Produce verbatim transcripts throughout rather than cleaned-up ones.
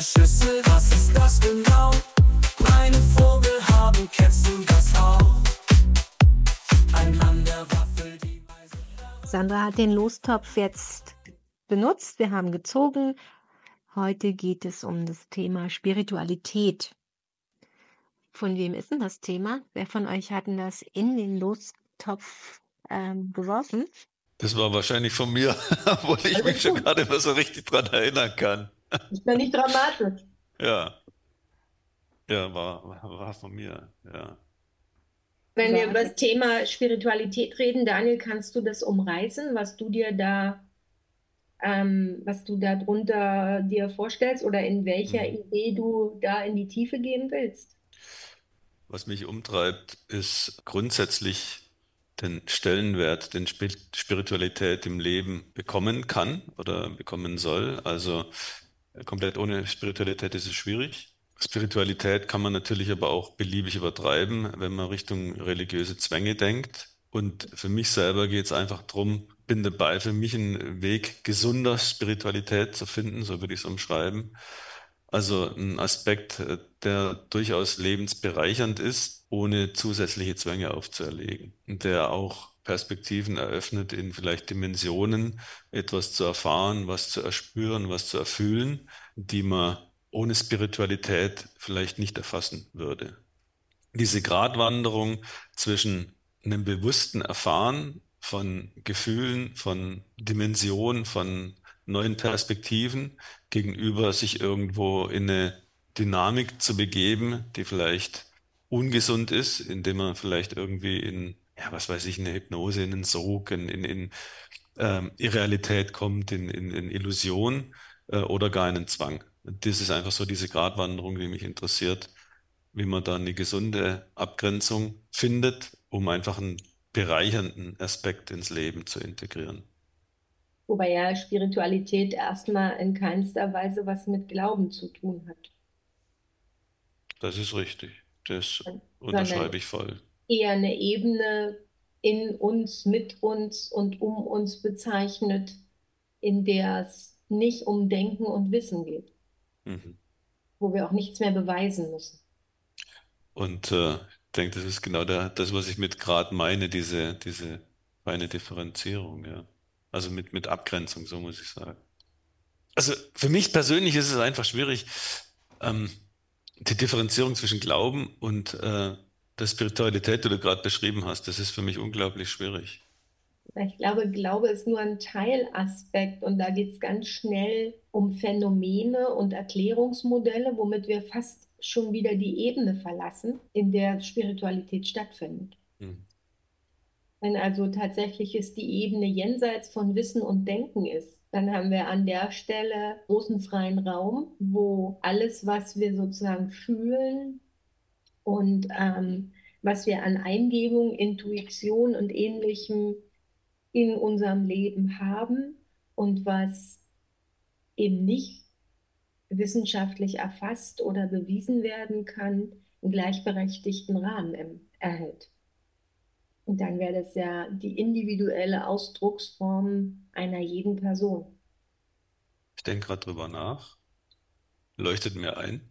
der Schüssel, was ist das genau? Einen Vogel haben, kennst du das auch? Ein Mann der Waffel, die Weise. Sandra hat den Lostopf jetzt benutzt. Wir haben gezogen. Heute geht es um das Thema Spiritualität. Von wem ist denn das Thema? Wer von euch hat denn das in den Lostopf ähm, geworfen? Das war wahrscheinlich von mir, obwohl ich Alles mich schon gut. gar nicht mehr so richtig dran erinnern kann. Ist ja nicht dramatisch. Ja, ja, war, war von mir, ja. Wenn wir Ja. über das Thema Spiritualität reden, Daniel, kannst du das umreißen, was du dir da, ähm, was du da drunter dir vorstellst oder in welcher Mhm. Idee du da in die Tiefe gehen willst? Was mich umtreibt, ist grundsätzlich den Stellenwert, den Spi- Spiritualität im Leben bekommen kann oder bekommen soll. Also äh, komplett ohne Spiritualität ist es schwierig. Spiritualität kann man natürlich aber auch beliebig übertreiben, wenn man Richtung religiöse Zwänge denkt. Und für mich selber geht es einfach darum, bin dabei, für mich einen Weg gesunder Spiritualität zu finden, so würde ich es umschreiben. Also ein Aspekt, äh, der durchaus lebensbereichernd ist, ohne zusätzliche Zwänge aufzuerlegen. Und der auch Perspektiven eröffnet, in vielleicht Dimensionen etwas zu erfahren, was zu erspüren, was zu erfühlen, die man ohne Spiritualität vielleicht nicht erfassen würde. Diese Gratwanderung zwischen einem bewussten Erfahren von Gefühlen, von Dimensionen, von neuen Perspektiven gegenüber sich irgendwo in eine Dynamik zu begeben, die vielleicht ungesund ist, indem man vielleicht irgendwie in, ja, was weiß ich, eine Hypnose, in einen Sog, in, in, in ähm, Irrealität kommt, in, in, in Illusion äh, oder gar in einen Zwang. Das ist einfach so diese Gratwanderung, die mich interessiert, wie man da eine gesunde Abgrenzung findet, um einfach einen bereichernden Aspekt ins Leben zu integrieren. Wobei ja Spiritualität erstmal in keinster Weise was mit Glauben zu tun hat, Das ist richtig. Das sondern unterschreibe ich voll. eher eine Ebene in uns, mit uns und um uns bezeichnet, in der es nicht um Denken und Wissen geht, Mhm. wo wir auch nichts mehr beweisen müssen. Und äh, ich denke, das ist genau der, das, was ich mit Grad meine, diese, diese feine Differenzierung, ja. Also mit, mit Abgrenzung, so muss ich sagen. Also für mich persönlich ist es einfach schwierig, ähm, die Differenzierung zwischen Glauben und äh, der Spiritualität, die du gerade beschrieben hast, das ist für mich unglaublich schwierig. Ich glaube, Glaube ist nur ein Teilaspekt und da geht es ganz schnell um Phänomene und Erklärungsmodelle, womit wir fast schon wieder die Ebene verlassen, in der Spiritualität stattfindet. Mhm. Wenn also tatsächlich es die Ebene jenseits von Wissen und Denken ist, dann haben wir an der Stelle großen freien Raum, wo alles, was wir sozusagen fühlen und ähm, was wir an Eingebung, Intuition und Ähnlichem in unserem Leben haben und was eben nicht wissenschaftlich erfasst oder bewiesen werden kann, einen gleichberechtigten Rahmen erhält. Und dann wäre das ja die individuelle Ausdrucksform einer jeden Person. Ich denke gerade drüber nach, leuchtet mir ein.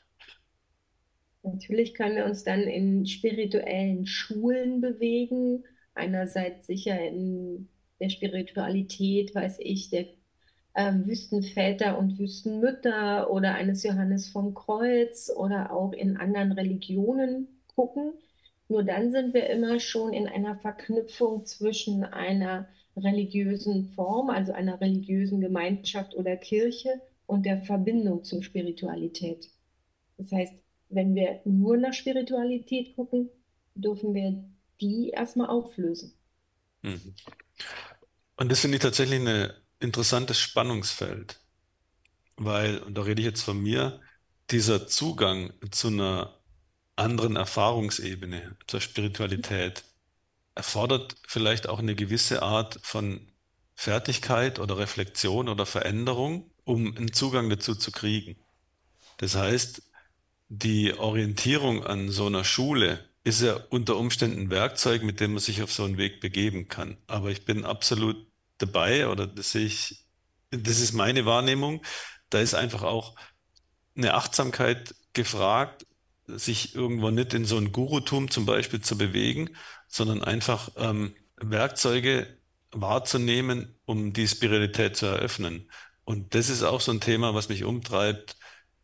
Natürlich können wir uns dann in spirituellen Schulen bewegen. Einerseits sicher in der Spiritualität, weiß ich, der ähm, Wüstenväter und Wüstenmütter oder eines Johannes vom Kreuz oder auch in anderen Religionen gucken. Nur dann sind wir immer schon in einer Verknüpfung zwischen einer religiösen Form, also einer religiösen Gemeinschaft oder Kirche und der Verbindung zur Spiritualität. Das heißt, wenn wir nur nach Spiritualität gucken, dürfen wir die erstmal auflösen. Mhm. Und das finde ich tatsächlich ein interessantes Spannungsfeld, weil, und da rede ich jetzt von mir, dieser Zugang zu einer anderen Erfahrungsebene, zur Spiritualität, erfordert vielleicht auch eine gewisse Art von Fertigkeit oder Reflexion oder Veränderung, um einen Zugang dazu zu kriegen. Das heißt, die Orientierung an so einer Schule ist ja unter Umständen ein Werkzeug, mit dem man sich auf so einen Weg begeben kann. Aber ich bin absolut dabei, oder das sehe ich, das ist meine Wahrnehmung. Da ist einfach auch eine Achtsamkeit gefragt, sich irgendwo nicht in so ein Gurutum zum Beispiel zu bewegen, sondern einfach ähm, Werkzeuge wahrzunehmen, um die Spiritualität zu eröffnen. Und das ist auch so ein Thema, was mich umtreibt.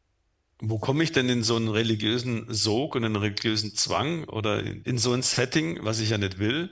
Wo komme ich denn in so einen religiösen Sog und einen religiösen Zwang oder in, in so ein Setting, was ich ja nicht will?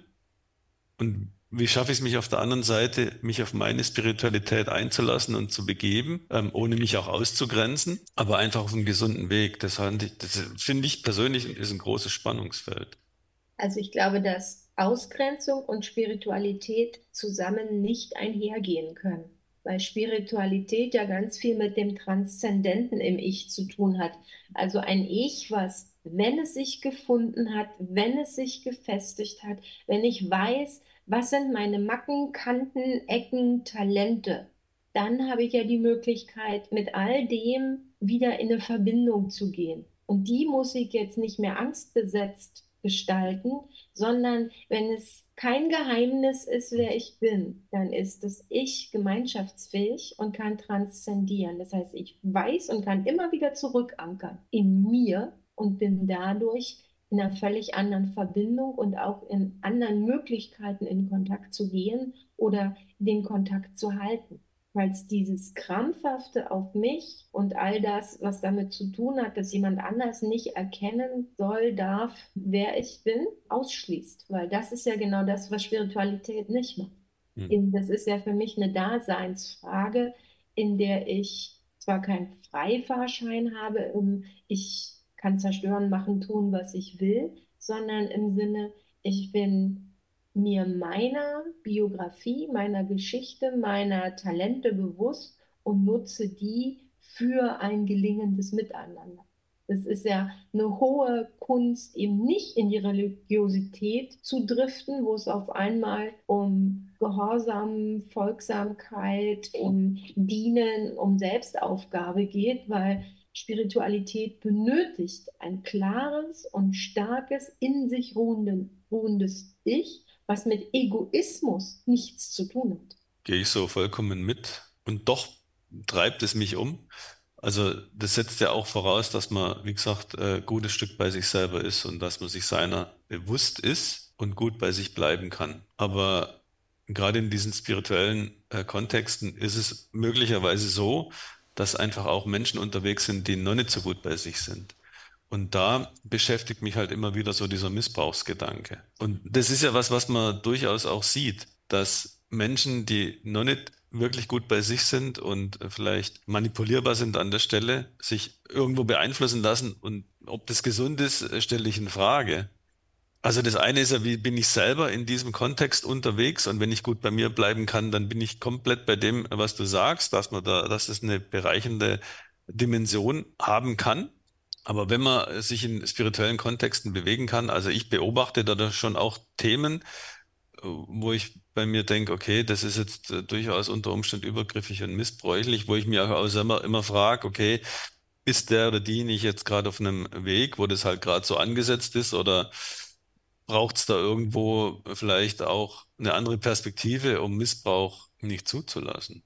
Und wie schaffe ich es mich auf der anderen Seite, mich auf meine Spiritualität einzulassen und zu begeben, ähm, ohne mich auch auszugrenzen, aber einfach auf einem gesunden Weg? Das, fand ich- das finde ich persönlich ist ein großes Spannungsfeld. Also ich glaube, dass Ausgrenzung und Spiritualität zusammen nicht einhergehen können, weil Spiritualität ja ganz viel mit dem Transzendenten im Ich zu tun hat. Also ein Ich, was, wenn es sich gefunden hat, wenn es sich gefestigt hat, wenn ich weiß, was sind meine Macken, Kanten, Ecken, Talente, dann habe ich ja die Möglichkeit, mit all dem wieder in eine Verbindung zu gehen. Und die muss ich jetzt nicht mehr angstbesetzt gestalten, sondern wenn es kein Geheimnis ist, wer ich bin, dann ist das Ich gemeinschaftsfähig und kann transzendieren. Das heißt, ich weiß und kann immer wieder zurückankern in mir und bin dadurch in einer völlig anderen Verbindung und auch in anderen Möglichkeiten in Kontakt zu gehen oder den Kontakt zu halten. Weil es dieses Krampfhafte auf mich und all das, was damit zu tun hat, dass jemand anders nicht erkennen soll, darf, wer ich bin, ausschließt. Weil das ist ja genau das, was Spiritualität nicht macht. Hm. In- Das ist ja für mich eine Daseinsfrage, in der ich zwar keinen Freifahrschein habe, um ich kann zerstören, machen, tun, was ich will, sondern im Sinne, ich bin mir meiner Biografie, meiner Geschichte, meiner Talente bewusst und nutze die für ein gelingendes Miteinander. Das ist ja eine hohe Kunst, eben nicht in die Religiosität zu driften, wo es auf einmal um Gehorsam, Folgsamkeit, um Dienen, um Selbstaufgabe geht, weil Spiritualität benötigt ein klares und starkes, in sich ruhenden, ruhendes Ich, was mit Egoismus nichts zu tun hat. Gehe ich so vollkommen mit. Und doch treibt es mich um. Also das setzt ja auch voraus, dass man, wie gesagt, äh, gutes Stück bei sich selber ist und dass man sich seiner bewusst ist und gut bei sich bleiben kann. Aber gerade in diesen spirituellen äh, Kontexten ist es möglicherweise so, dass einfach auch Menschen unterwegs sind, die noch nicht so gut bei sich sind. Und da beschäftigt mich halt immer wieder so dieser Missbrauchsgedanke. Und das ist ja was, was man durchaus auch sieht, dass Menschen, die noch nicht wirklich gut bei sich sind und vielleicht manipulierbar sind an der Stelle, sich irgendwo beeinflussen lassen. Und ob das gesund ist, äh, stelle ich in Frage. Also das eine ist ja, wie bin ich selber in diesem Kontext unterwegs? Und wenn ich gut bei mir bleiben kann, dann bin ich komplett bei dem, was du sagst, dass man da, dass es eine bereichernde Dimension haben kann. Aber wenn man sich in spirituellen Kontexten bewegen kann, also ich beobachte da schon auch Themen, äh, wo ich bei mir denke, okay, das ist jetzt äh, durchaus unter Umständen übergriffig und missbräuchlich, wo ich mir auch immer, immer frage, okay, ist der oder die nicht jetzt gerade auf einem Weg, wo das halt gerade so angesetzt ist, oder braucht es da irgendwo vielleicht auch eine andere Perspektive, um Missbrauch nicht zuzulassen?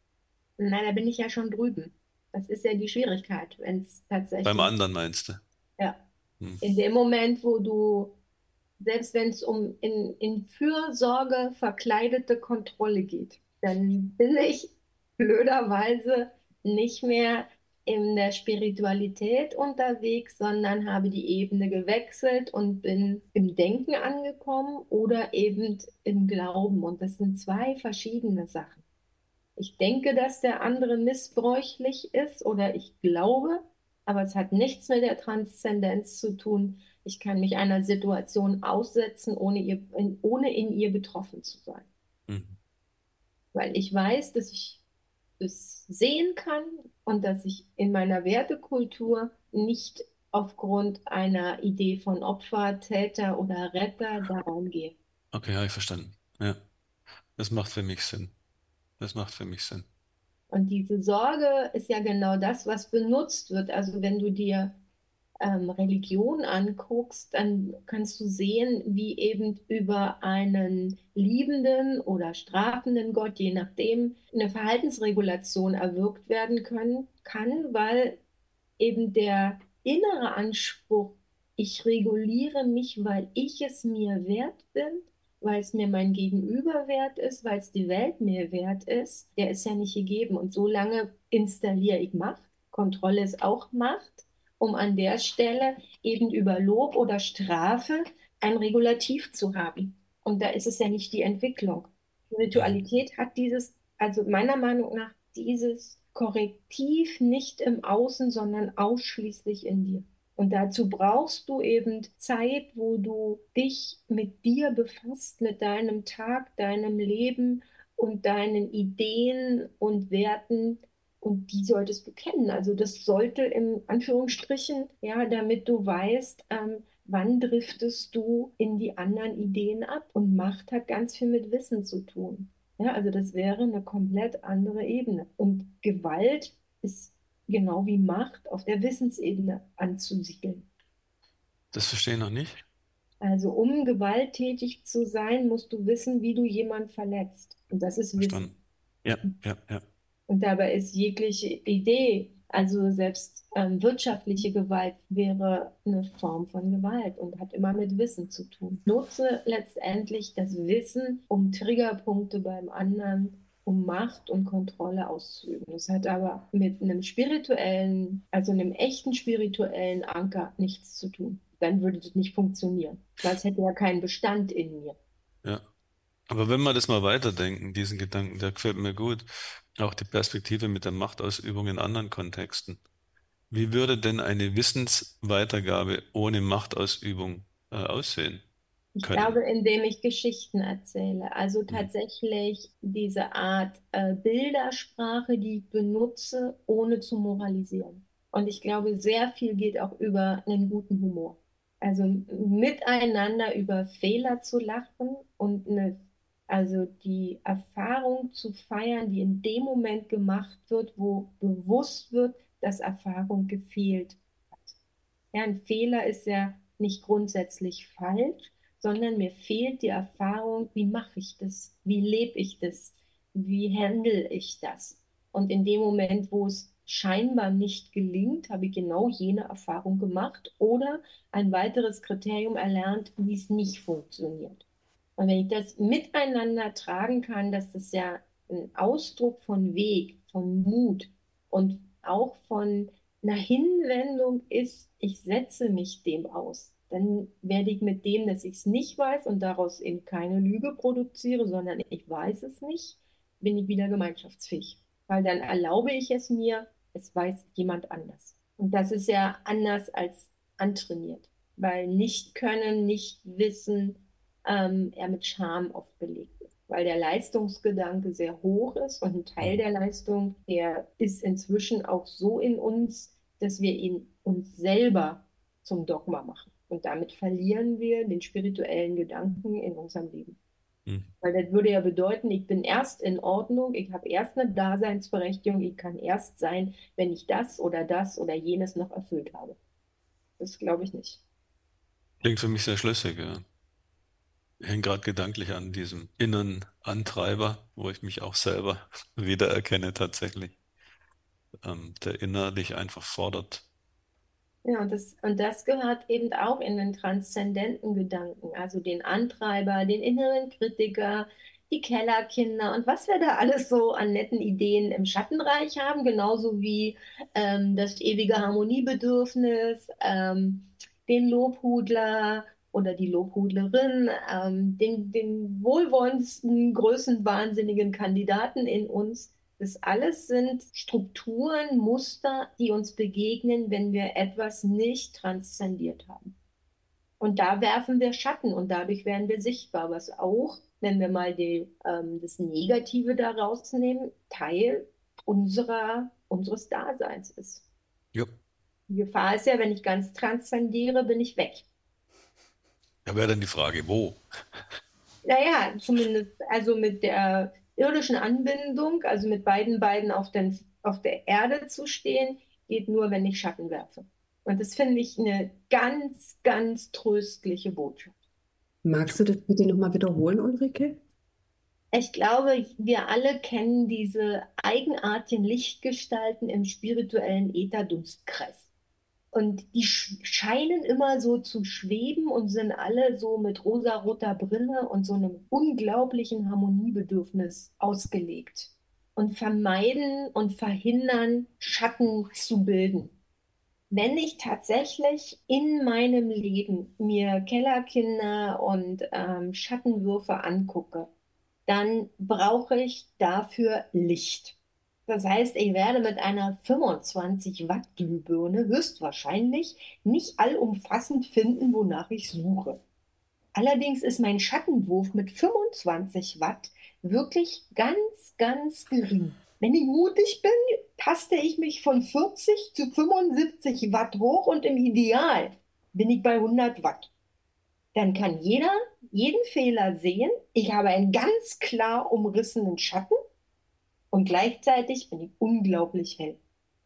Nein, da bin ich ja schon drüben. Das ist ja die Schwierigkeit, wenn es Beim tatsächlich, anderen meinst du? ja, Hm. in dem Moment, wo du, selbst wenn es um in, in Fürsorge verkleidete Kontrolle geht, dann bin ich blöderweise nicht mehr in der Spiritualität unterwegs, sondern habe die Ebene gewechselt und bin im Denken angekommen oder eben im Glauben. Und das sind zwei verschiedene Sachen. Ich denke, dass der andere missbräuchlich ist oder ich glaube, aber es hat nichts mit der Transzendenz zu tun. Ich kann mich einer Situation aussetzen, ohne ihr, in, ohne in ihr betroffen zu sein. Mhm. Weil ich weiß, dass ich es sehen kann und dass ich in meiner Wertekultur nicht aufgrund einer Idee von Opfer, Täter oder Retter da reingehe. Okay, habe ich verstanden. Ja, das macht für mich Sinn. Das macht für mich Sinn. Und diese Sorge ist ja genau das, was benutzt wird. Also wenn du dir ähm, Religion anguckst, dann kannst du sehen, wie eben über einen liebenden oder strafenden Gott, je nachdem, eine Verhaltensregulation erwirkt werden können kann, weil eben der innere Anspruch, ich reguliere mich, weil ich es mir wert bin, weil es mir mein Gegenüber wert ist, weil es die Welt mir wert ist, der ist ja nicht gegeben. Und so lange installiere ich Macht. Kontrolle ist auch Macht, um an der Stelle eben über Lob oder Strafe ein Regulativ zu haben. Und da ist es ja nicht die Entwicklung. Mhm. Spiritualität hat dieses, also meiner Meinung nach, dieses Korrektiv nicht im Außen, sondern ausschließlich in dir. Und dazu brauchst du eben Zeit, wo du dich mit dir befasst, mit deinem Tag, deinem Leben und deinen Ideen und Werten. Und die solltest du kennen. Also das sollte im Anführungsstrichen, ja, damit du weißt, ähm, wann driftest du in die anderen Ideen ab. Und Macht hat ganz viel mit Wissen zu tun. Ja, also das wäre eine komplett andere Ebene. Und Gewalt ist genau wie Macht auf der Wissensebene anzusiedeln. Das verstehe ich noch nicht. Also um gewalttätig zu sein, musst du wissen, wie du jemanden verletzt. Und das ist Wissen. Verstanden. Ja, ja, ja. Und dabei ist jegliche Idee, also selbst ähm, wirtschaftliche Gewalt wäre eine Form von Gewalt und hat immer mit Wissen zu tun. Nutze letztendlich das Wissen, um Triggerpunkte beim anderen, um Macht und Kontrolle auszuüben. Das hat aber mit einem spirituellen, also einem echten spirituellen Anker nichts zu tun. Dann würde das nicht funktionieren, weil es hätte ja keinen Bestand in mir. Ja. Aber wenn wir das mal weiterdenken, diesen Gedanken, der gefällt mir gut, auch die Perspektive mit der Machtausübung in anderen Kontexten. Wie würde denn eine Wissensweitergabe ohne Machtausübung äh, aussehen Ich glaube, können? indem ich Geschichten erzähle. Also Mhm. tatsächlich diese Art äh, Bildersprache, die ich benutze, ohne zu moralisieren. Und ich glaube, sehr viel geht auch über einen guten Humor. Also miteinander über Fehler zu lachen und eine, also die Erfahrung zu feiern, die in dem Moment gemacht wird, wo bewusst wird, dass Erfahrung gefehlt hat. Ja, ein Fehler ist ja nicht grundsätzlich falsch, sondern mir fehlt die Erfahrung, wie mache ich das? Wie lebe ich das? Wie handle ich das? Und in dem Moment, wo es scheinbar nicht gelingt, habe ich genau jene Erfahrung gemacht oder ein weiteres Kriterium erlernt, wie es nicht funktioniert. Und wenn ich das miteinander tragen kann, dass das ja ein Ausdruck von Weg, von Mut und auch von einer Hinwendung ist, ich setze mich dem aus. Dann werde ich mit dem, dass ich es nicht weiß und daraus eben keine Lüge produziere, sondern ich weiß es nicht, bin ich wieder gemeinschaftsfähig. Weil dann erlaube ich es mir, es weiß jemand anders. Und das ist ja anders als antrainiert. Weil nicht können, nicht wissen, ähm, er mit Scham oft belegt ist, weil der Leistungsgedanke sehr hoch ist und ein Teil Mhm. der Leistung, der ist inzwischen auch so in uns, dass wir ihn uns selber zum Dogma machen. Und damit verlieren wir den spirituellen Gedanken in unserem Leben. Mhm. Weil das würde ja bedeuten, ich bin erst in Ordnung, ich habe erst eine Daseinsberechtigung, ich kann erst sein, wenn ich das oder das oder jenes noch erfüllt habe. Das glaube ich nicht. Klingt für mich sehr schlüssig, ja. Ich hänge gerade gedanklich an diesem inneren Antreiber, wo ich mich auch selber wiedererkenne tatsächlich, ähm, der innerlich einfach fordert. Ja, und das, und das gehört eben auch in den transzendenten Gedanken, also den Antreiber, den inneren Kritiker, die Kellerkinder und was wir da alles so an netten Ideen im Schattenreich haben, genauso wie ähm, das ewige Harmoniebedürfnis, ähm, den Lobhudler oder die Lobhudlerin, ähm, den, den wohlwollendsten, größenwahnsinnigen Kandidaten in uns. Das alles sind Strukturen, Muster, die uns begegnen, wenn wir etwas nicht transzendiert haben. Und da werfen wir Schatten und dadurch werden wir sichtbar, was auch, wenn wir mal die, ähm, das Negative da rausnehmen, Teil unserer, unseres Daseins ist. Ja. Die Gefahr ist ja, wenn ich ganz transzendiere, bin ich weg. Da wäre dann die Frage, wo? Naja, zumindest also mit der irdischen Anbindung, also mit beiden Beinen auf, den, auf der Erde zu stehen, geht nur, wenn ich Schatten werfe. Und das finde ich eine ganz, ganz tröstliche Botschaft. Magst du das bitte nochmal wiederholen, Ulrike? Ich glaube, wir alle kennen diese eigenartigen Lichtgestalten im spirituellen Ätherdunstkreis. Und die sch- scheinen immer so zu schweben und sind alle so mit rosaroter Brille und so einem unglaublichen Harmoniebedürfnis ausgelegt und vermeiden und verhindern, Schatten zu bilden. Wenn ich tatsächlich in meinem Leben mir Kellerkinder und ähm, Schattenwürfe angucke, dann brauche ich dafür Licht. Das heißt, ich werde mit einer fünfundzwanzig Watt Glühbirne höchstwahrscheinlich nicht allumfassend finden, wonach ich suche. Allerdings ist mein Schattenwurf mit fünfundzwanzig Watt wirklich ganz, ganz gering. Wenn ich mutig bin, taste ich mich von vierzig zu fünfundsiebzig Watt hoch und im Ideal bin ich bei hundert Watt. Dann kann jeder jeden Fehler sehen. Ich habe einen ganz klar umrissenen Schatten und gleichzeitig bin ich unglaublich hell.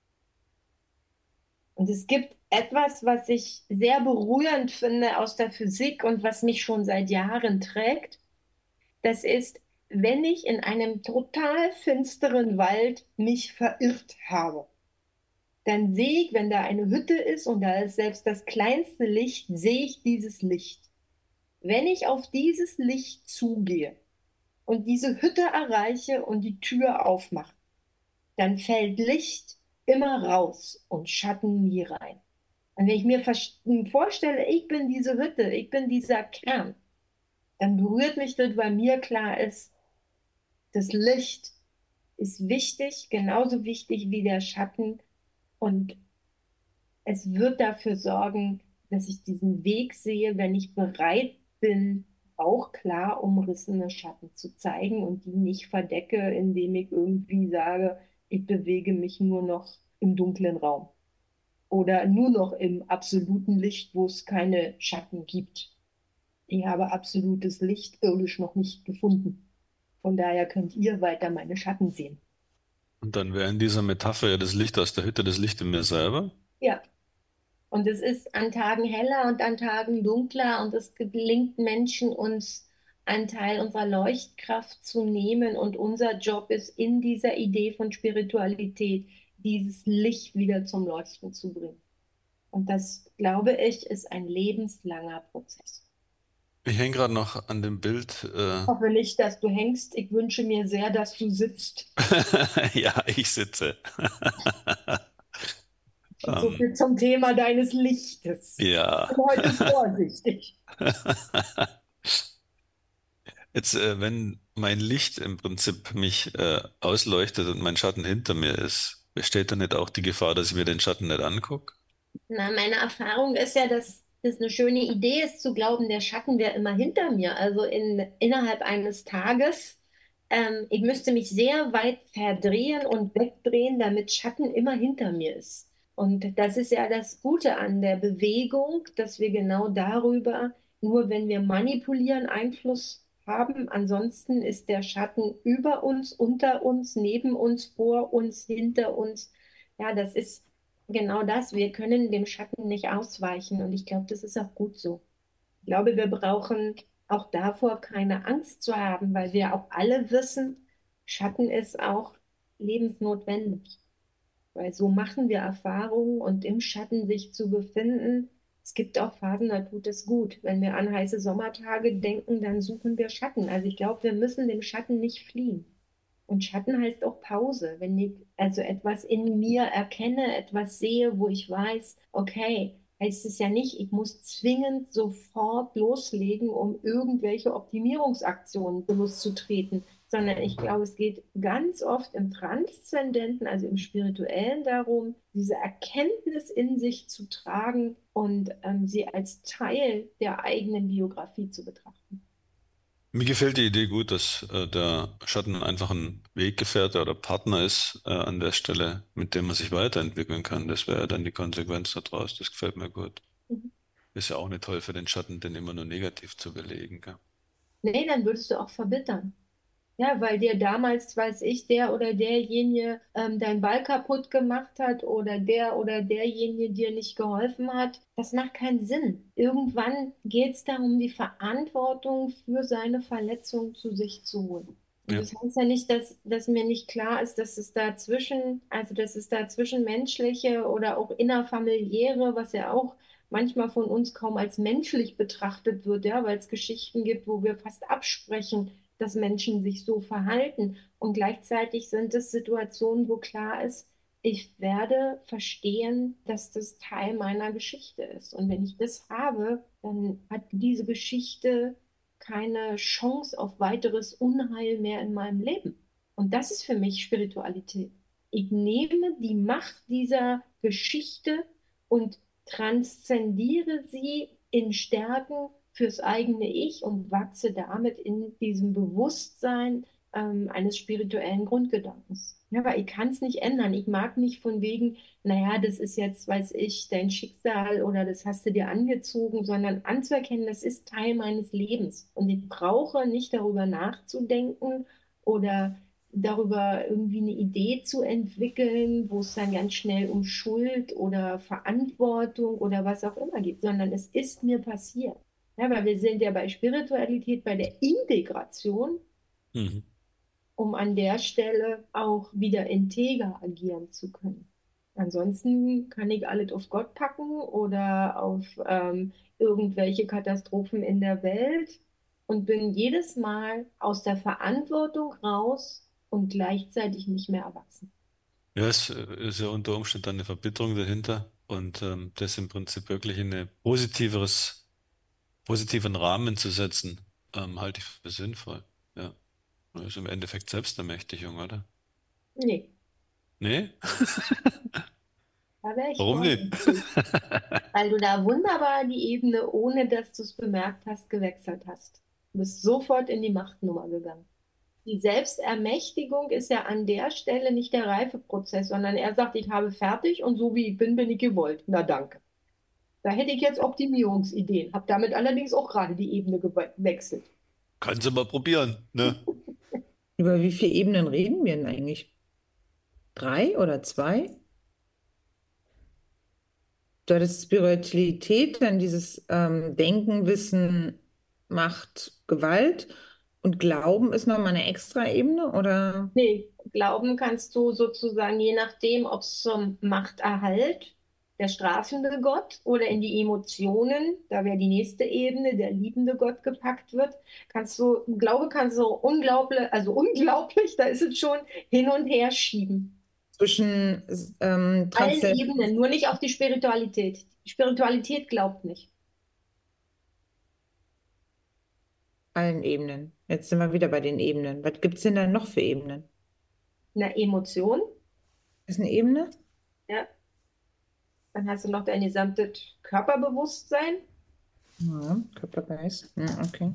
Und es gibt etwas, was ich sehr berührend finde aus der Physik und was mich schon seit Jahren trägt. Das ist, wenn ich in einem total finsteren Wald mich verirrt habe, dann sehe ich, wenn da eine Hütte ist und da ist selbst das kleinste Licht, sehe ich dieses Licht. Wenn ich auf dieses Licht zugehe und diese Hütte erreiche und die Tür aufmache, dann fällt Licht immer raus und Schatten nie rein. Und wenn ich mir vorstelle, ich bin diese Hütte, ich bin dieser Kern, dann berührt mich das, weil mir klar ist, das Licht ist wichtig, genauso wichtig wie der Schatten. Und es wird dafür sorgen, dass ich diesen Weg sehe, wenn ich bereit bin, auch klar umrissene Schatten zu zeigen und die nicht verdecke, indem ich irgendwie sage, ich bewege mich nur noch im dunklen Raum oder nur noch im absoluten Licht, wo es keine Schatten gibt. Ich habe absolutes Licht irdisch noch nicht gefunden. Von daher könnt ihr weiter meine Schatten sehen. Und dann wäre in dieser Metapher ja das Licht aus der Hütte das Licht in mir selber. Ja, und es ist an Tagen heller und an Tagen dunkler und es gelingt Menschen, uns einen Teil unserer Leuchtkraft zu nehmen. Und unser Job ist, in dieser Idee von Spiritualität dieses Licht wieder zum Leuchten zu bringen. Und das, glaube ich, ist ein lebenslanger Prozess. Ich hänge gerade noch an dem Bild. Äh, Ich hoffe nicht, dass du hängst. Ich wünsche mir sehr, dass du sitzt. ja, ich sitze. So ähm, viel zum Thema deines Lichtes. ja. Ich bin heute vorsichtig. Jetzt, äh, wenn mein Licht im Prinzip mich äh, ausleuchtet und mein Schatten hinter mir ist, besteht da nicht auch die Gefahr, dass ich mir den Schatten nicht angucke? Na, meine Erfahrung ist ja, dass es eine schöne Idee ist, zu glauben, der Schatten wäre immer hinter mir. Also in, innerhalb eines Tages, ähm, ich müsste mich sehr weit verdrehen und wegdrehen, damit Schatten immer hinter mir ist. Und das ist ja das Gute an der Bewegung, dass wir genau darüber, nur wenn wir manipulieren, Einfluss haben. Ansonsten ist der Schatten über uns, unter uns, neben uns, vor uns, hinter uns. Ja, das ist genau das. Wir können dem Schatten nicht ausweichen und ich glaube, das ist auch gut so. Ich glaube, wir brauchen auch davor keine Angst zu haben, weil wir auch alle wissen, Schatten ist auch lebensnotwendig. Weil so machen wir Erfahrungen und im Schatten sich zu befinden. Es gibt auch Phasen, da tut es gut. Wenn wir an heiße Sommertage denken, dann suchen wir Schatten. Also ich glaube, wir müssen dem Schatten nicht fliehen. Und Schatten heißt auch Pause. Wenn ich also etwas in mir erkenne, etwas sehe, wo ich weiß, okay, heißt es ja nicht, ich muss zwingend sofort loslegen, um irgendwelche Optimierungsaktionen loszutreten, sondern ich glaube, es geht ganz oft im Transzendenten, also im Spirituellen darum, diese Erkenntnis in sich zu tragen und ähm, sie als Teil der eigenen Biografie zu betrachten. Mir gefällt die Idee gut, dass äh, der Schatten einfach ein Weggefährte oder Partner ist äh, an der Stelle, mit dem man sich weiterentwickeln kann. Das wäre dann die Konsequenz daraus. Das gefällt mir gut. Mhm. Ist ja auch nicht toll für den Schatten, den immer nur negativ zu belegen. Gell? Nee, dann würdest du auch verbittern. Ja, weil dir damals, weiß ich, der oder derjenige ähm, deinen Ball kaputt gemacht hat oder der oder derjenige dir nicht geholfen hat. Das macht keinen Sinn. Irgendwann geht es darum, die Verantwortung für seine Verletzung zu sich zu holen. Und Ja. das heißt ja nicht, dass, dass mir nicht klar ist, dass es dazwischen, also dass es da zwischenmenschliche oder auch innerfamiliäre, was ja auch manchmal von uns kaum als menschlich betrachtet wird, ja, weil es Geschichten gibt, wo wir fast absprechen, dass Menschen sich so verhalten. Und gleichzeitig sind es Situationen, wo klar ist, ich werde verstehen, dass das Teil meiner Geschichte ist. Und wenn ich das habe, dann hat diese Geschichte keine Chance auf weiteres Unheil mehr in meinem Leben. Und das ist für mich Spiritualität. Ich nehme die Macht dieser Geschichte und transzendiere sie in Stärken fürs eigene Ich und wachse damit in diesem Bewusstsein ähm, eines spirituellen Grundgedankens. Ja, aber ich kann es nicht ändern. Ich mag nicht von wegen, naja, das ist jetzt, weiß ich, dein Schicksal oder das hast du dir angezogen, sondern anzuerkennen, das ist Teil meines Lebens. Und ich brauche nicht darüber nachzudenken oder darüber irgendwie eine Idee zu entwickeln, wo es dann ganz schnell um Schuld oder Verantwortung oder was auch immer geht, sondern es ist mir passiert. Ja, weil wir sind ja bei Spiritualität, bei der Integration, Mhm. um an der Stelle auch wieder integer agieren zu können. Ansonsten kann ich alles auf Gott packen oder auf ähm, irgendwelche Katastrophen in der Welt und bin jedes Mal aus der Verantwortung raus und gleichzeitig nicht mehr erwachsen. Ja, es äh, ist ja unter Umständen eine Verbitterung dahinter und ähm, das im Prinzip wirklich in eine positiveres, positiven Rahmen zu setzen, ähm, halte ich für sinnvoll. Ja, das ist im Endeffekt Selbstermächtigung, oder? Nee, Nee? da wäre ich Warum nicht? vorsichtig, weil du da wunderbar die Ebene, ohne dass du es bemerkt hast, gewechselt hast. Du bist sofort in die Machtnummer gegangen. Die Selbstermächtigung ist ja an der Stelle nicht der Reifeprozess, sondern er sagt, ich habe fertig und so wie ich bin, bin ich gewollt. Na danke. Da hätte ich jetzt Optimierungsideen, habe damit allerdings auch gerade die Ebene gewechselt. Kannst du mal probieren, ne? Über wie viele Ebenen reden wir denn eigentlich? Drei oder zwei? Du hattest Spiritualität, dann dieses ähm, Denken, Wissen, Macht, Gewalt und Glauben ist nochmal eine extra Ebene, oder? Nee, glauben kannst du sozusagen, je nachdem, ob es zum Machterhalt, der strafende Gott oder in die Emotionen, da wäre die nächste Ebene, der liebende Gott gepackt wird, kannst du, Glaube kannst du unglaublich, also unglaublich, da ist es schon, hin und her schieben. Zwischen ähm, Allen Transzendenz, Ebenen, nur nicht auf die Spiritualität. Die Spiritualität glaubt nicht. allen Ebenen. Jetzt sind wir wieder bei den Ebenen. Was gibt es denn da noch für Ebenen? Eine Emotion, Ist eine Ebene? ja. Dann hast du noch dein gesamtes Körperbewusstsein Ja, Körper, Geist. Hm, okay.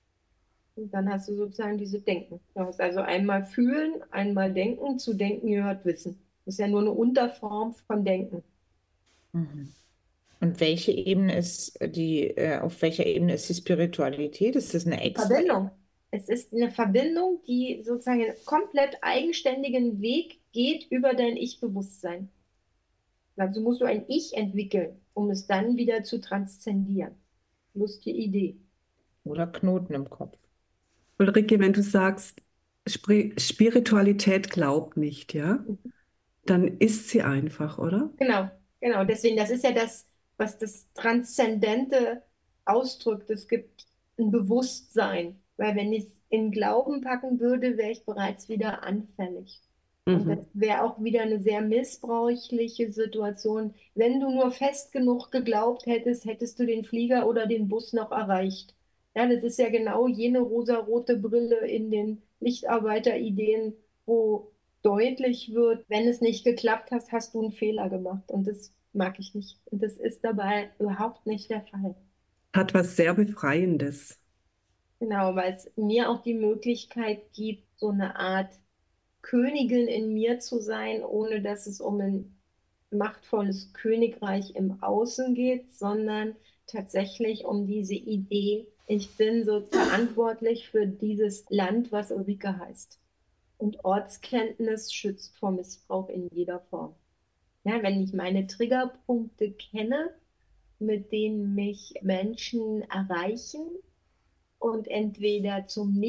und dann hast du sozusagen diese Denken. Du hast also einmal fühlen, einmal denken. Zu denken gehört Wissen. Das ist ja nur eine Unterform von Denken. Mhm. Und welche Ebene ist die, äh, auf welcher Ebene ist die Spiritualität? Ist das eine extra? Verbindung. Es ist eine Verbindung, die sozusagen einen komplett eigenständigen Weg geht über dein Ich-Bewusstsein. Also musst du ein Ich entwickeln, um es dann wieder zu transzendieren. Lustige Idee. Oder Knoten im Kopf? Ulrike, wenn du sagst, Spri- Spiritualität glaubt nicht, ja, dann ist sie einfach, oder? Genau, genau. Deswegen, das ist ja das, was das Transzendente ausdrückt. Es gibt ein Bewusstsein. Weil wenn ich es in Glauben packen würde, wäre ich bereits wieder anfällig. Und Mhm. das wäre auch wieder eine sehr missbräuchliche Situation. Wenn du nur fest genug geglaubt hättest, hättest du den Flieger oder den Bus noch erreicht. Ja, das ist ja genau jene rosarote Brille in den Lichtarbeiterideen, wo deutlich wird, wenn es nicht geklappt hat, hast du einen Fehler gemacht. Und das mag ich nicht. Und das ist dabei überhaupt nicht der Fall. Hat was sehr Befreiendes. Genau, weil es mir auch die Möglichkeit gibt, so eine Art Königin in mir zu sein, ohne dass es um ein machtvolles Königreich im Außen geht, sondern tatsächlich um diese Idee, ich bin so verantwortlich für dieses Land, was Ulrike heißt. Und Ortskenntnis schützt vor Missbrauch in jeder Form. Ja, wenn ich meine Triggerpunkte kenne, mit denen mich Menschen erreichen und entweder zum nicht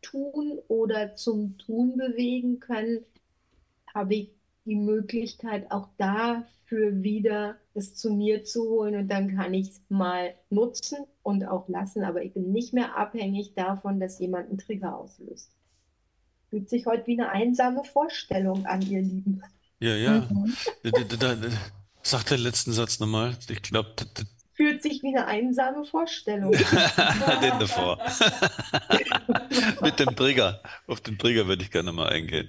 Nicht-Tun oder zum Tun bewegen können, habe ich die Möglichkeit, auch dafür wieder das zu mir zu holen und dann kann ich es mal nutzen und auch lassen, aber ich bin nicht mehr abhängig davon, dass jemand einen Trigger auslöst. Fühlt sich heute wie eine einsame Vorstellung an, ihr Lieben. Ja, ja. Mhm. Da, da, da, da, sag den letzten Satz nochmal. Ich glaube, Fühlt sich wie eine einsame Vorstellung an. den davor. Mit dem Trigger. Auf den Trigger würde ich gerne mal eingehen.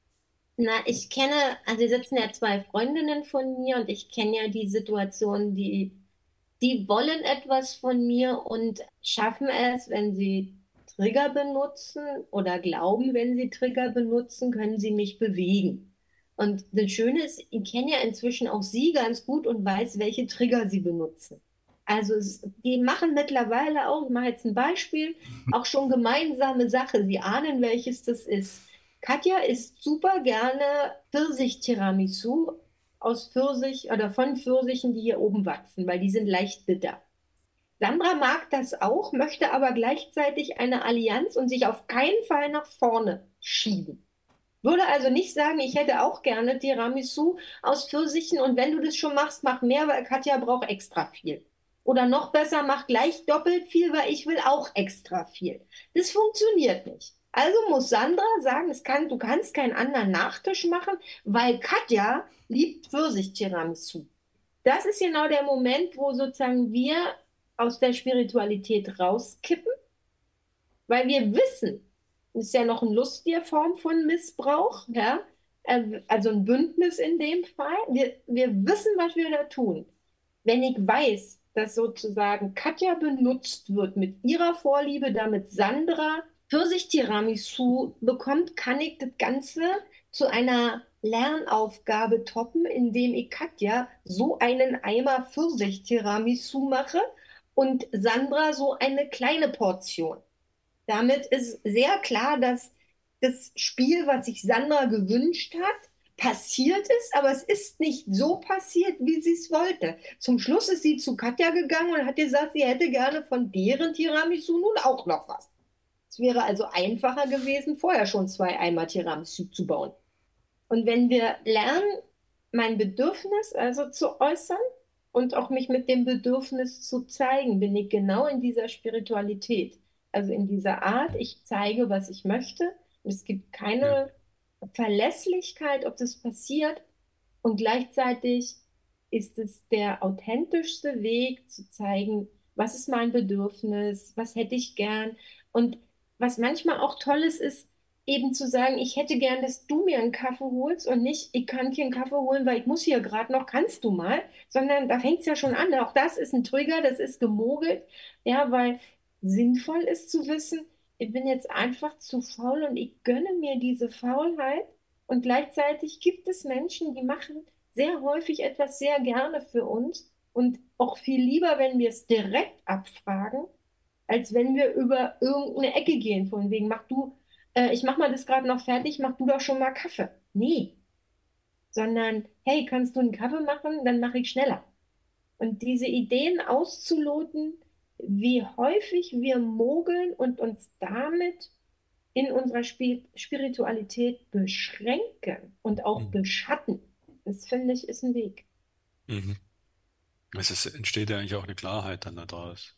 Na, ich kenne, also hier sitzen ja zwei Freundinnen von mir und ich kenne ja die Situation, die, die wollen etwas von mir und schaffen es, wenn sie Trigger benutzen oder glauben, wenn sie Trigger benutzen, können sie mich bewegen. Und das Schöne ist, ich kenne ja inzwischen auch sie ganz gut und weiß, welche Trigger sie benutzen. Also es, die machen mittlerweile auch, ich mache jetzt ein Beispiel, auch schon gemeinsame Sache. Sie ahnen, welches das ist. Katja isst super gerne Pfirsich-Tiramisu aus Pfirsich oder von Pfirsichen, die hier oben wachsen, weil die sind leicht bitter. Sandra mag das auch, möchte aber gleichzeitig eine Allianz und sich auf keinen Fall nach vorne schieben. Würde also nicht sagen, ich hätte auch gerne Tiramisu aus Pfirsichen und wenn du das schon machst, mach mehr, weil Katja braucht extra viel. Oder noch besser, mach gleich doppelt viel, weil ich will auch extra viel. Das funktioniert nicht. Also muss Sandra sagen, es kann, du kannst keinen anderen Nachtisch machen, weil Katja liebt Pfirsich-Tiramisu. Das ist genau der Moment, wo sozusagen wir aus der Spiritualität rauskippen, weil wir wissen, das ist ja noch eine lustige Form von Missbrauch, ja, äh, also ein Bündnis in dem Fall. Wir, wir wissen, was wir da tun. Wenn ich weiß, dass sozusagen Katja benutzt wird mit ihrer Vorliebe, damit Sandra Pfirsich-Tiramisu bekommt, kann ich das Ganze zu einer Lernaufgabe toppen, indem ich Katja so einen Eimer Pfirsich-Tiramisu mache und Sandra so eine kleine Portion. Damit ist sehr klar, dass das Spiel, was sich Sandra gewünscht hat, passiert ist, aber es ist nicht so passiert, wie sie es wollte. Zum Schluss ist sie zu Katja gegangen und hat gesagt, sie hätte gerne von deren Tiramisu nun auch noch was. Es wäre also einfacher gewesen, vorher schon zwei Eimer Tiramisu zu bauen. Und wenn wir lernen, mein Bedürfnis also zu äußern und auch mich mit dem Bedürfnis zu zeigen, bin ich genau in dieser Spiritualität. Also in dieser Art, ich zeige, was ich möchte. Es gibt keine Ja. Verlässlichkeit, ob das passiert. Und gleichzeitig ist es der authentischste Weg zu zeigen, was ist mein Bedürfnis, was hätte ich gern. Und was manchmal auch toll ist, ist eben zu sagen, ich hätte gern, dass du mir einen Kaffee holst und nicht, ich kann dir einen Kaffee holen, weil ich muss hier gerade noch, kannst du mal, sondern da fängt es ja schon an. Auch das ist ein Trigger, das ist gemogelt, ja, weil sinnvoll ist zu wissen, ich bin jetzt einfach zu faul und ich gönne mir diese Faulheit und gleichzeitig gibt es Menschen, die machen sehr häufig etwas sehr gerne für uns und auch viel lieber, wenn wir es direkt abfragen, als wenn wir über irgendeine Ecke gehen, von wegen, mach du, äh, ich mach mal das gerade noch fertig, mach du doch schon mal Kaffee. Nee, sondern, hey, kannst du einen Kaffee machen, dann mache ich schneller. Und diese Ideen auszuloten, wie häufig wir mogeln und uns damit in unserer Spi- Spiritualität beschränken und auch Mhm. beschatten, das finde ich, ist ein Weg. Mhm. Es ist, entsteht ja eigentlich auch eine Klarheit dann daraus.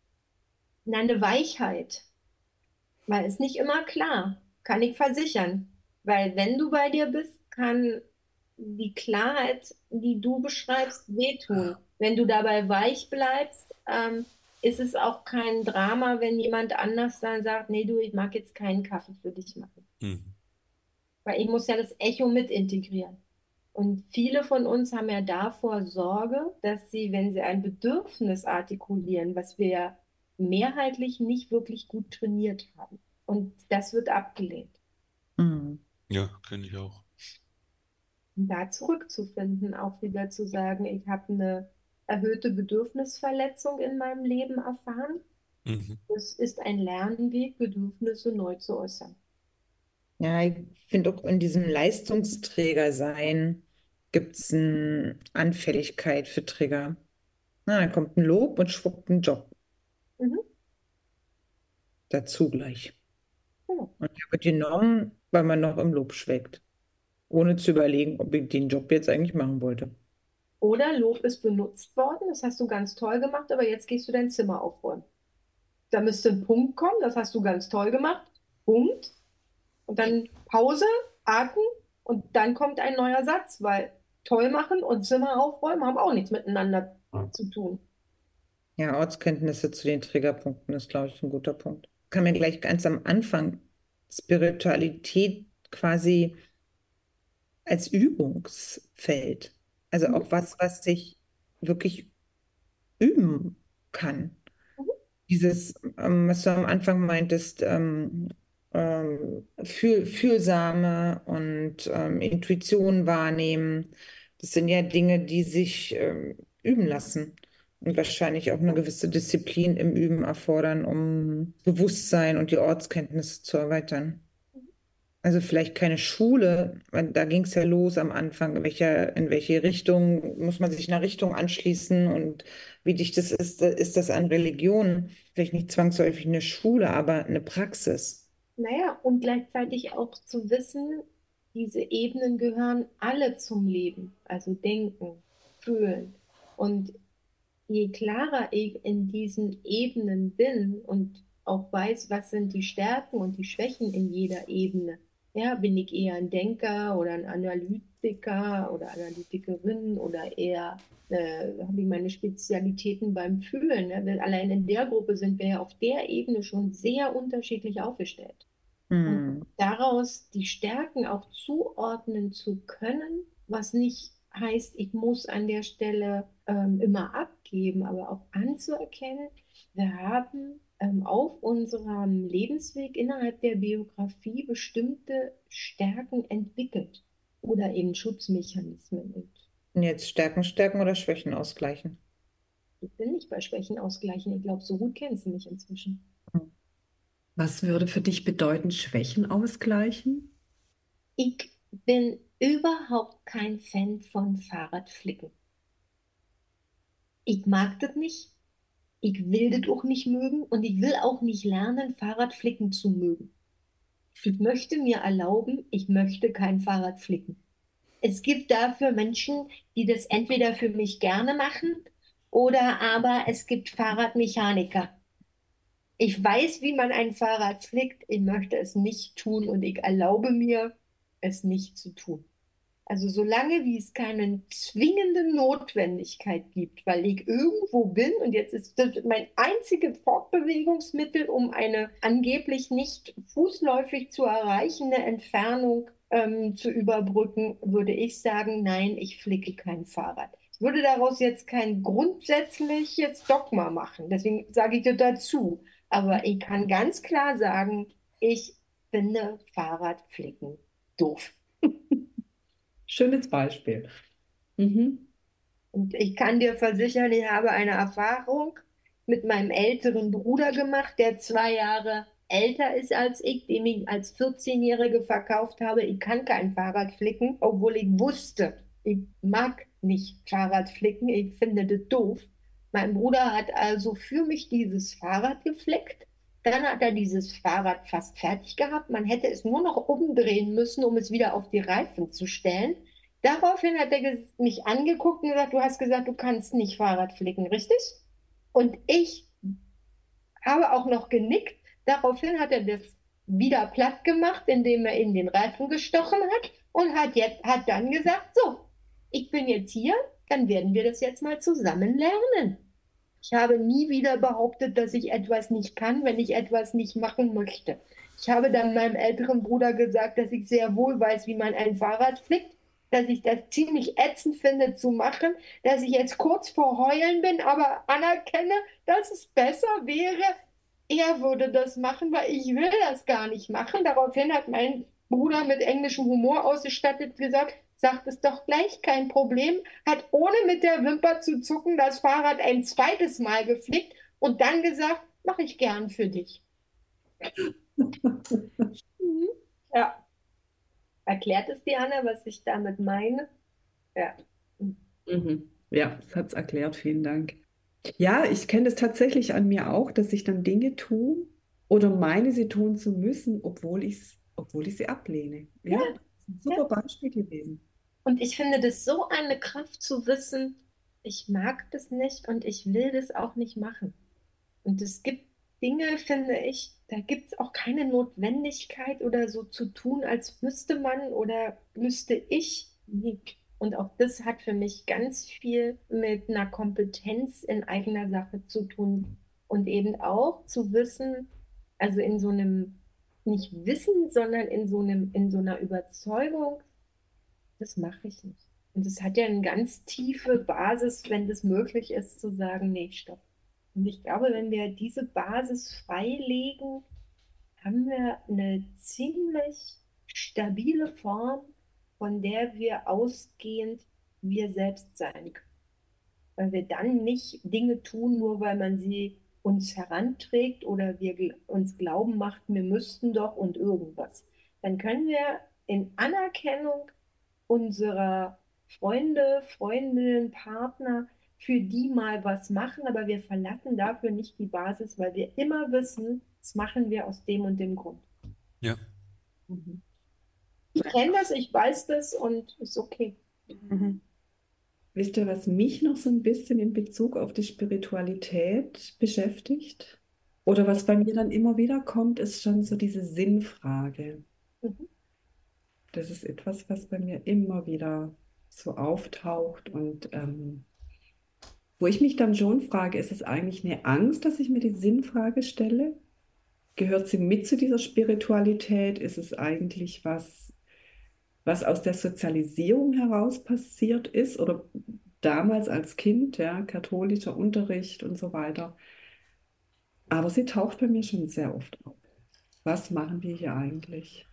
Na, eine Weichheit, weil es nicht immer klar, kann ich versichern. Weil wenn du bei dir bist, kann die Klarheit, die du beschreibst, wehtun. Wenn du dabei weich bleibst, ähm, ist es auch kein Drama, wenn jemand anders dann sagt, nee, du, ich mag jetzt keinen Kaffee für dich machen. Mhm. Weil ich muss ja das Echo mit integrieren. Und viele von uns haben ja davor Sorge, dass sie, wenn sie ein Bedürfnis artikulieren, was wir ja mehrheitlich nicht wirklich gut trainiert haben. Und das wird abgelehnt. Mhm. Ja, kenne ich auch. Und da zurückzufinden, auch wieder zu sagen, ich habe eine erhöhte Bedürfnisverletzung in meinem Leben erfahren. Mhm. Es ist ein Lernweg, Bedürfnisse neu zu äußern. Ja, ich finde auch in diesem Leistungsträger-Sein gibt es eine Anfälligkeit für Trigger. Na, dann kommt ein Lob und schwuppt ein Job Mhm. dazu gleich. Genau. Und der wird genommen, weil man noch im Lob schwelgt, ohne zu überlegen, ob ich den Job jetzt eigentlich machen wollte. Oder Lob ist benutzt worden, das hast du ganz toll gemacht, aber jetzt gehst du dein Zimmer aufräumen. Da müsste ein Punkt kommen, das hast du ganz toll gemacht. Punkt. Und dann Pause, atmen und dann kommt ein neuer Satz, weil toll machen und Zimmer aufräumen haben auch nichts miteinander zu tun. Ja, Ortskenntnisse zu den Triggerpunkten ist, glaube ich, ein guter Punkt. Kann mir gleich ganz am Anfang Spiritualität quasi als Übungsfeld, also auch was, was sich wirklich üben kann. Mhm. Dieses, ähm, was du am Anfang meintest, ähm, ähm, fühl, fühlsame und ähm, Intuition wahrnehmen, das sind ja Dinge, die sich ähm, üben lassen und wahrscheinlich auch eine gewisse Disziplin im Üben erfordern, um Bewusstsein und die Ortskenntnisse zu erweitern. Also vielleicht keine Schule, weil da ging es ja los am Anfang, in welcher, in welche Richtung muss man sich einer Richtung anschließen und wie dicht das ist, ist das an Religion? Vielleicht nicht zwangsläufig eine Schule, aber eine Praxis. Naja, und gleichzeitig auch zu wissen, diese Ebenen gehören alle zum Leben. Also denken, fühlen. Und je klarer ich in diesen Ebenen bin und auch weiß, was sind die Stärken und die Schwächen in jeder Ebene. Ja, bin ich eher ein Denker oder ein Analytiker oder Analytikerin oder eher äh, habe ich meine Spezialitäten beim Fühlen. Ne? Weil allein in der Gruppe sind wir ja auf der Ebene schon sehr unterschiedlich aufgestellt. Und Hm. daraus die Stärken auch zuordnen zu können, was nicht heißt, ich muss an der Stelle ähm, immer abgeben, aber auch anzuerkennen, wir haben ähm, auf unserem Lebensweg innerhalb der Biografie bestimmte Stärken entwickelt oder eben Schutzmechanismen. Und Und jetzt Stärken, Stärken oder Schwächen ausgleichen. ich bin nicht bei Schwächen ausgleichen. Ich glaube, so gut kennst du mich inzwischen. Was würde für dich bedeuten, Schwächen ausgleichen? Ich bin überhaupt kein Fan von Fahrradflicken. Ich mag das nicht. Ich will das auch nicht mögen und ich will auch nicht lernen, Fahrradflicken zu mögen. Ich möchte mir erlauben, ich möchte kein Fahrrad flicken. Es gibt dafür Menschen, die das entweder für mich gerne machen oder aber es gibt Fahrradmechaniker. Ich weiß, wie man ein Fahrrad flickt, ich möchte es nicht tun und ich erlaube mir, es nicht zu tun. Also solange wie es keine zwingende Notwendigkeit gibt, weil ich irgendwo bin und jetzt ist das mein einziges Fortbewegungsmittel, um eine angeblich nicht fußläufig zu erreichende Entfernung ähm, zu überbrücken, würde ich sagen, nein, ich flicke kein Fahrrad. Ich würde daraus jetzt kein grundsätzliches Dogma machen, deswegen sage ich das dazu. Aber ich kann ganz klar sagen, ich finde Fahrradflicken doof. Schönes Beispiel. Mhm. Und ich kann dir versichern, ich habe eine Erfahrung mit meinem älteren Bruder gemacht, der zwei Jahre älter ist als ich, dem ich als vierzehnjährige verkauft habe. Ich kann kein Fahrrad flicken, obwohl ich wusste, ich mag nicht Fahrrad flicken, ich finde das doof. Mein Bruder hat also für mich dieses Fahrrad geflickt. Dann hat er dieses Fahrrad fast fertig gehabt. Man hätte es nur noch umdrehen müssen, um es wieder auf die Reifen zu stellen. Daraufhin hat er mich angeguckt und gesagt, du hast gesagt, du kannst nicht Fahrrad flicken, richtig? Und ich habe auch noch genickt. Daraufhin hat er das wieder platt gemacht, indem er in den Reifen gestochen hat und hat, jetzt, hat dann gesagt, so, ich bin jetzt hier, dann werden wir das jetzt mal zusammen lernen. Ich habe nie wieder behauptet, dass ich etwas nicht kann, wenn ich etwas nicht machen möchte. Ich habe dann meinem älteren Bruder gesagt, dass ich sehr wohl weiß, wie man ein Fahrrad flickt, dass ich das ziemlich ätzend finde zu machen, dass ich jetzt kurz vor Heulen bin, aber anerkenne, dass es besser wäre, er würde das machen, weil ich will das gar nicht machen. Daraufhin hat mein Bruder mit englischem Humor ausgestattet gesagt, sagt es doch gleich, kein Problem, hat ohne mit der Wimper zu zucken das Fahrrad ein zweites Mal geflickt und dann gesagt, mache ich gern für dich. Mhm. Ja. Erklärt es dir, Anna, was ich damit meine? Ja. Mhm. Ja, das hat es erklärt, vielen Dank. Ja, ich kenne das tatsächlich an mir auch, dass ich dann Dinge tue, oder meine, sie tun zu müssen, obwohl ich, obwohl ich sie ablehne. Ja, Ja, das ist ein ja. super Beispiel gewesen. Und ich finde das so eine Kraft zu wissen, ich mag das nicht und ich will das auch nicht machen. Und es gibt Dinge, finde ich, da gibt es auch keine Notwendigkeit oder so zu tun, als müsste man oder müsste ich. Nee. Und auch das hat für mich ganz viel mit einer Kompetenz in eigener Sache zu tun. Und eben auch zu wissen, also in so einem, nicht Wissen, sondern in so einem, in so einer Überzeugung, das mache ich nicht. Und es hat ja eine ganz tiefe Basis, wenn das möglich ist, zu sagen, nee, stopp. Und ich glaube, wenn wir diese Basis freilegen, haben wir eine ziemlich stabile Form, von der wir ausgehend wir selbst sein können. Weil wir dann nicht Dinge tun, nur weil man sie uns heranträgt oder wir gl- uns glauben macht, wir müssten doch und irgendwas. Dann können wir in Anerkennung unserer Freunde, Freundinnen, Partner für die mal was machen, aber wir verlassen dafür nicht die Basis, weil wir immer wissen, das machen wir aus dem und dem Grund. Ja. Mhm. Ich kenne das, ich weiß das und ist okay. Mhm. Wisst ihr, was mich noch so ein bisschen in Bezug auf die Spiritualität beschäftigt? Oder was bei mir dann immer wieder kommt, ist schon so diese Sinnfrage. Mhm. Das ist etwas, was bei mir immer wieder so auftaucht und ähm, wo ich mich dann schon frage, ist es eigentlich eine Angst, dass ich mir die Sinnfrage stelle? Gehört sie mit zu dieser Spiritualität? Ist es eigentlich was, was aus der Sozialisierung heraus passiert ist oder damals als Kind, ja, katholischer Unterricht und so weiter? Aber sie taucht bei mir schon sehr oft auf. Was machen wir hier eigentlich?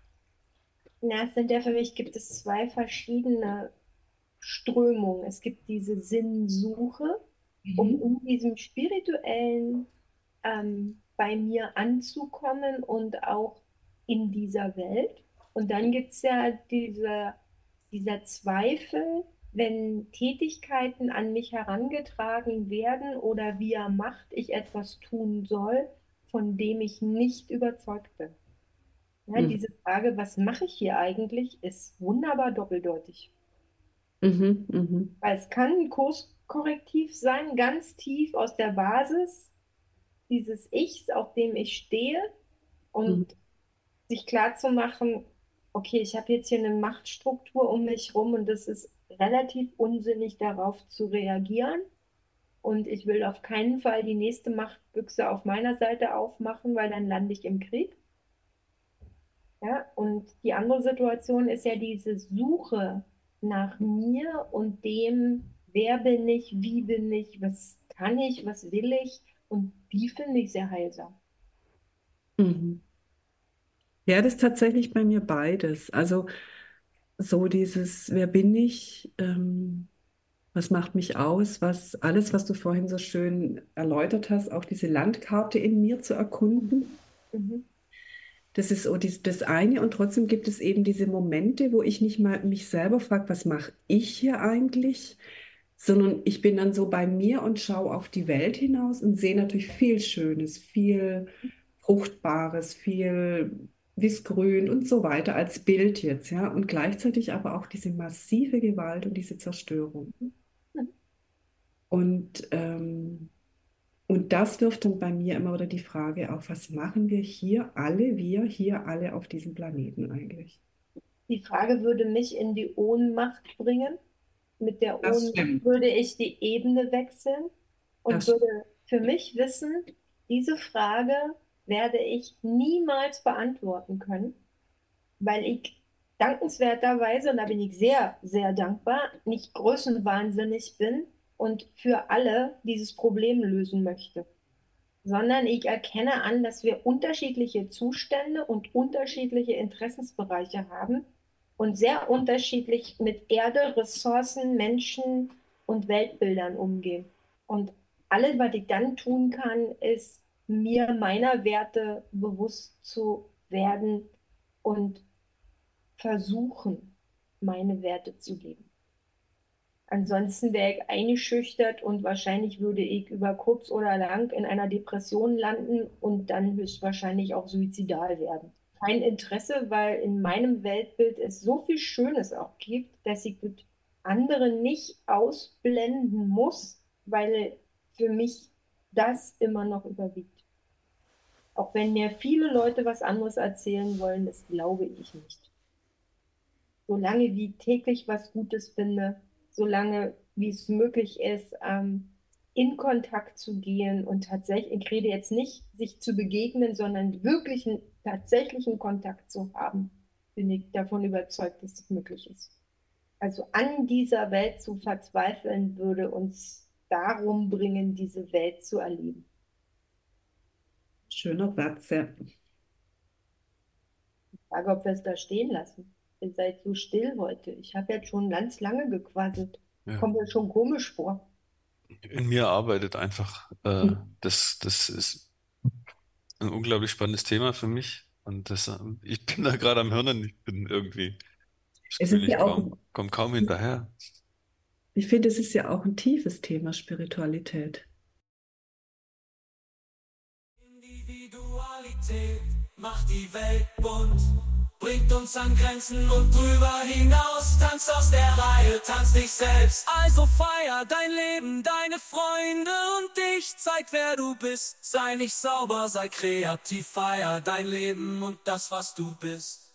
Na, es sind ja für mich, gibt es zwei verschiedene Strömungen. Es gibt diese Sinnsuche, um Mhm. in diesem spirituellen ähm, bei mir anzukommen und auch in dieser Welt. Und dann gibt es ja diese, dieser Zweifel, wenn Tätigkeiten an mich herangetragen werden oder via Macht ich etwas tun soll, von dem ich nicht überzeugt bin. Ja, Mhm. diese Frage, was mache ich hier eigentlich, ist wunderbar doppeldeutig. Mhm. Mhm. Weil es kann ein Kurskorrektiv sein, ganz tief aus der Basis dieses Ichs, auf dem ich stehe, Mhm. und sich klar zu machen, okay, ich habe jetzt hier eine Machtstruktur um mich rum und es ist relativ unsinnig, darauf zu reagieren. Und ich will auf keinen Fall die nächste Machtbüchse auf meiner Seite aufmachen, weil dann lande ich im Krieg. Ja, und die andere Situation ist ja diese Suche nach mir und dem, wer bin ich, wie bin ich, was kann ich, was will ich. Und die finde ich sehr heilsam. Mhm. Ja, das ist tatsächlich bei mir beides. Also so dieses, wer bin ich, ähm, was macht mich aus, was alles, was du vorhin so schön erläutert hast, auch diese Landkarte in mir zu erkunden. Mhm. Das ist so dies, das eine und trotzdem gibt es eben diese Momente, wo ich nicht mal mich selber frage, was mache ich hier eigentlich, sondern ich bin dann so bei mir und schaue auf die Welt hinaus und sehe natürlich viel Schönes, viel Fruchtbares, viel Wissgrün und so weiter als Bild jetzt, ja, und gleichzeitig aber auch diese massive Gewalt und diese Zerstörung. Und ähm, und das wirft dann bei mir immer wieder die Frage auf, was machen wir hier alle, wir hier alle auf diesem Planeten eigentlich? Die Frage würde mich in die Ohnmacht bringen. Mit der Das Ohnmacht stimmt. würde ich die Ebene wechseln und Das, würde für mich wissen, diese Frage werde ich niemals beantworten können, weil ich dankenswerterweise, und da bin ich sehr, sehr dankbar, nicht größenwahnsinnig bin und für alle dieses Problem lösen möchte, sondern ich erkenne an, dass wir unterschiedliche Zustände und unterschiedliche Interessensbereiche haben und sehr unterschiedlich mit Erde, Ressourcen, Menschen und Weltbildern umgehen. Und alles, was ich dann tun kann, ist, mir meiner Werte bewusst zu werden und versuchen, meine Werte zu leben. Ansonsten wäre ich eingeschüchtert und wahrscheinlich würde ich über kurz oder lang in einer Depression landen und dann höchstwahrscheinlich auch suizidal werden. Kein Interesse, weil in meinem Weltbild es so viel Schönes auch gibt, dass ich das andere nicht ausblenden muss, weil für mich das immer noch überwiegt. Auch wenn mir viele Leute was anderes erzählen wollen, das glaube ich nicht. Solange wie täglich was Gutes finde, solange wie es möglich ist, ähm, in Kontakt zu gehen und tatsächlich, ich rede jetzt nicht, sich zu begegnen, sondern wirklich einen tatsächlichen Kontakt zu haben, bin ich davon überzeugt, dass es möglich ist. Also an dieser Welt zu verzweifeln, würde uns darum bringen, diese Welt zu erleben. Schöner Satz, ja. Ich frage, ob wir es da stehen lassen. Ihr seid so still heute. Ich habe jetzt schon ganz lange gequasselt. Ja. Kommt mir schon komisch vor. In mir arbeitet einfach, äh, das, das ist ein unglaublich spannendes Thema für mich. Und das, äh, ich bin da gerade am Hirnen, ich bin irgendwie, das Es Gefühl, ist ich ja auch, komm, komm kaum hinterher. ich finde, es ist ja auch ein tiefes Thema, Spiritualität. Individualität macht die Welt bunt, bringt uns an Grenzen und drüber hinaus. Tanz aus der Reihe, tanz dich selbst. Also feier dein Leben, deine Freunde und dich. Zeig, wer du bist. Sei nicht sauber, sei kreativ. Feier dein Leben und das, was du bist.